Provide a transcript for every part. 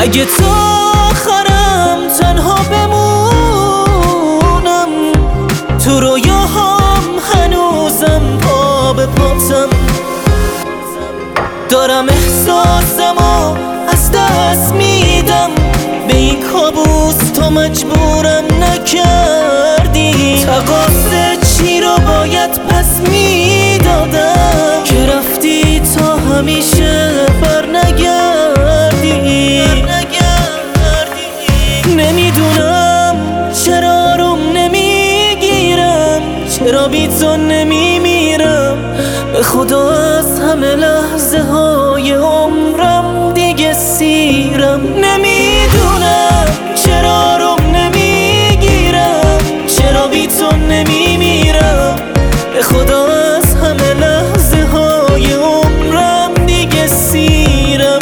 اگه تا آخرم تنها بمونم، تو رویاهام هنوزم پا به پاتم. دارم احساسمو از دست میدم، به این کابوس تو مجبورم نکردی. تقاص چی رو باید پس میدادم که رفتی تا همیشه بر نگردی. نمیدونم چرا آروم نمیگیرم، چرا بی تو نمیمیرم. به خدا از همه لحظه های عمرم دیگه سیرم. نمیدونم چرا آروم نمیگیرم، چرا بی تو نمیمیرم. به خدا از همه لحظه های عمرم دیگه سیرم.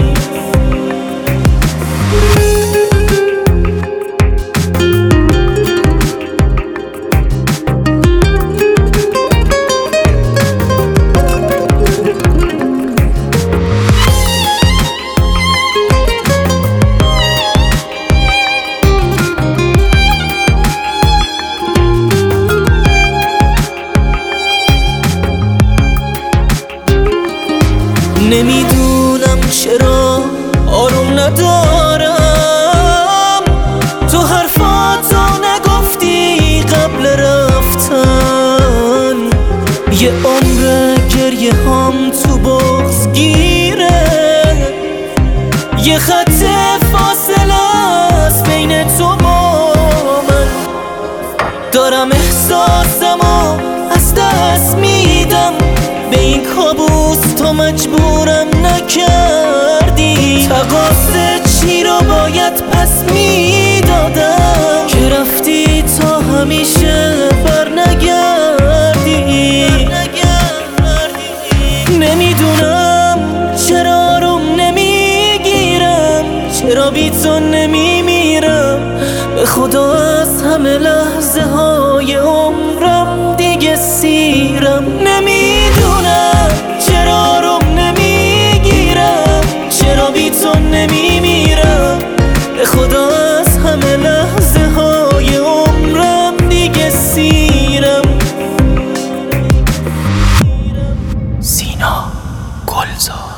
نمیدونم چرا آروم ندارم، تو حرفاتو نگفتی قبل رفتن. یه عمر گریه هم تو بغض گیره، یه خط فاصله است بین تو با من. دارم احساسمو از دست میدم، به این کابوس تو مجبورم نکردی. تقاص چی رو باید پس میدادم که رفتی تا همیشه بر نگردی. نمیدونم چرا آروم نمیگیرم، چرا بی تو نمیمیرم. به خدا از همه لحظه های عمرم دیگه سیرم. نمیدونم چرا آروم نمیگیرم، چرا بی تو نمیمیرم. به خدا از همه لحظه های عمرم دیگه سیرم. سینا گلزار.